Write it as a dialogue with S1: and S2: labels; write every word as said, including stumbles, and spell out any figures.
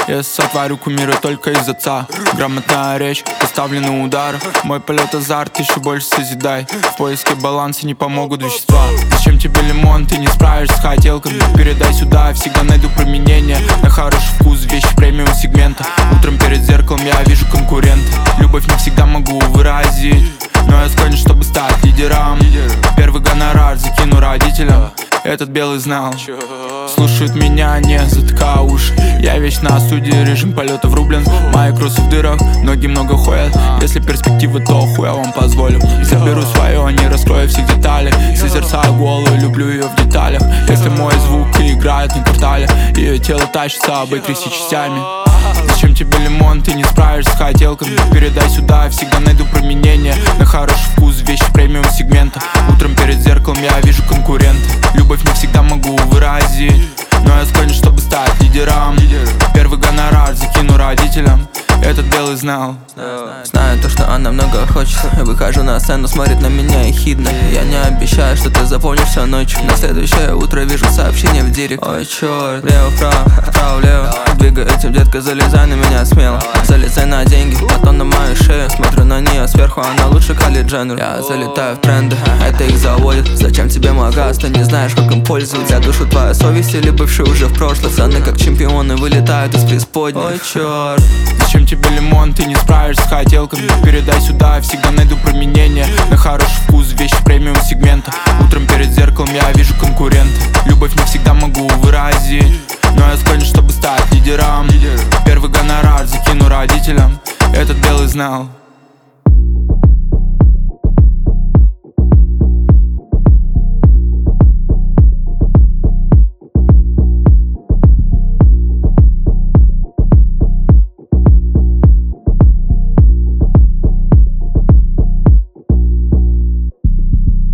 S1: Я сотворю кумира только из отца. Грамотная речь, поставлены удары. Мой полет азарт, еще больше созидай. В поиске баланса не помогут вещества. Зачем тебе лимон, ты не справишься с хотелками. Передай сюда, я всегда найду применение. На хороший вкус вещи премиум сегмента. Утром перед зеркалом я вижу конкурента. Любовь не всегда могу выразить, но я склонен, чтобы стать лидером. Первый гонорар закину родителям. Этот белый знал. Слушают меня, не затыкая уши. Я вечно на студии, режим полета врублен. Мои кроссы в дырах, ноги много ходят. Если перспективы, то хуй я вам позволю. Заберу свое, не раскрою всех деталей. Созерцаю голую, люблю ее в деталях. Если мой звук играет на квартале, ее тело тащится об икрыси частями. Зачем тебе лимон, ты не справишься с хотелками. Передай сюда, я всегда найду применение. На хороший вкус вещи премиум сегмента. Утром перед зеркалом я вижу конкурента. Любовь не всегда могу выразить, но я склонен, чтобы стать лидером. Первый гонорар закину родителям. Этот белый знал.
S2: Знаю то, что она много хочет. Выхожу на сцену, смотрит на меня ехидно. Я не обещаю, что ты запомнишь всю ночь. На следующее утро вижу сообщение в директ. Ой, черт, влево-вправо, вправо-влево. Двигай этим, детка, залезай на меня смело. Залезай на деньги, потом на мою шею. Смотрю на нее сверху, она лучше Кайли Дженнер. Я залетаю в тренды, это их заводит. Зачем тебе мой газ, ты не знаешь, как им пользоваться. Я душу твоя совесть или бывший уже в прошлом. Пацаны как чемпионы вылетают из преисподней. Ой, черт.
S1: Зачем тебе лимон, ты не справишься с хотелками. Передай сюда, я всегда найду применение. На хороший вкус вещи премиум сегмента. Утром перед зеркалом я вижу конкурента. Любовь не всегда могу выразить, но я склонен, чтобы стать лидером. Первый гонорар закину родителям. Этот белый знал.